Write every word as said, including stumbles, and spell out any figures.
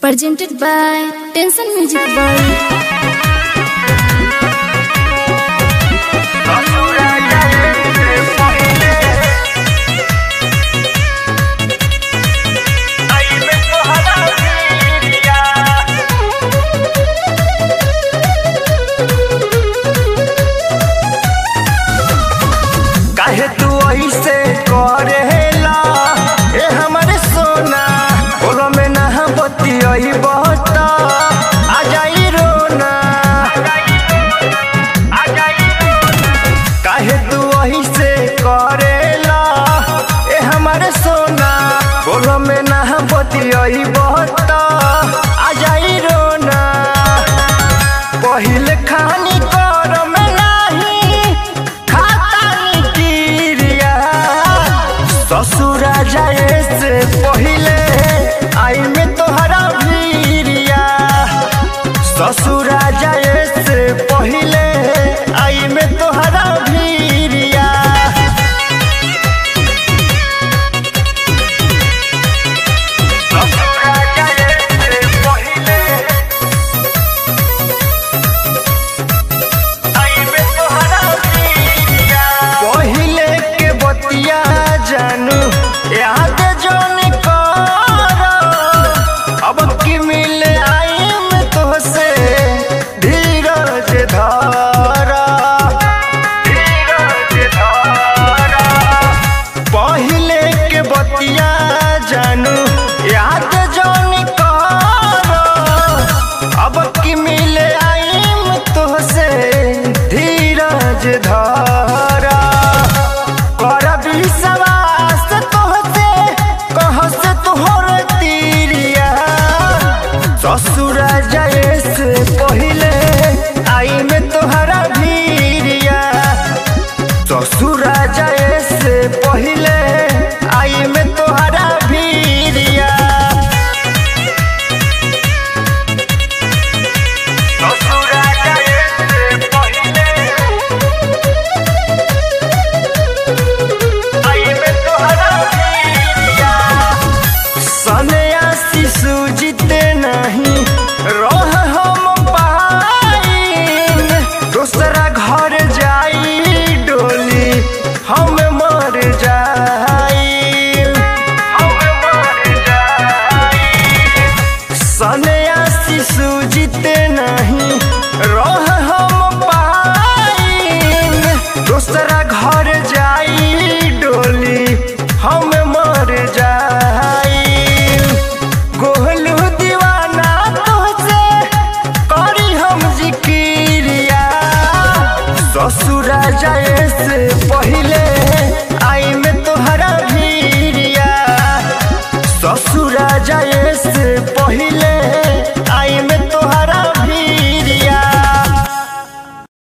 Presented by Tension Music World. काहे तू ऐसे करेला ए हमरे सोना बोलो में ना बतियई बहुत आ जाई रोना काहे तू ऐसे करेला ए हमरे सोना बोलो में ना बतियई बहुत आ जाई रोना पहिले खानी कर में नाही खातानी किरिया ससुरा जाए से पहिले आई में तोहरा भीरिया ससुरा जाए से पहिले आई में तोहरा भीरिया ससुरा जाए से पहिले पहिले के बतिया जानू याद जोन कर अब की मिले आई में तोहसे धीरज धरा धीरज धरा पहिले के बतिया जानू याद जोन कर अब की मिले आई में तोहसे धीरज धरा कर विश्वास तोहसे कहसे तोहर तीरिया ससुरा जाए से पहिले आई में तोहरा भीरिया ससुरा जाए से पहिले आई में तोहरा भीरिया ससुरा जाए से पहिले सन्यासी सूझते नहीं रह हम पाइन दूसरा घर जाई डोली हम मर जाई हम मर जाई सन्यासी सूझते नहीं रह हम पाइन दूसरा घर जाई डोली हम मर जाई गोलू दीवाना तुझसे करी हम जिक्रिया ससुरा जाए से पहिले